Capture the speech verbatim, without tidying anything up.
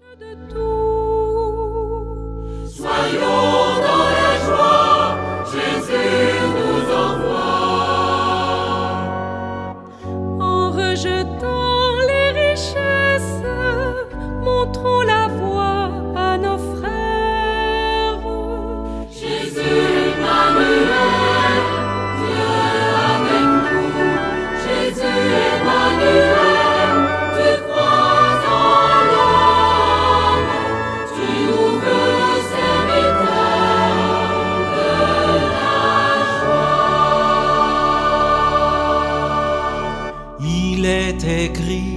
De tout. Soyons dans la joie, Jésus nous envoie. En rejetant les richesses, montrons la voie à nos frères. Jésus Emmanuel, Dieu avec nous. Jésus Emmanuel, tu crois en l'homme, tu nous veux le serviteur de la joie. Il est écrit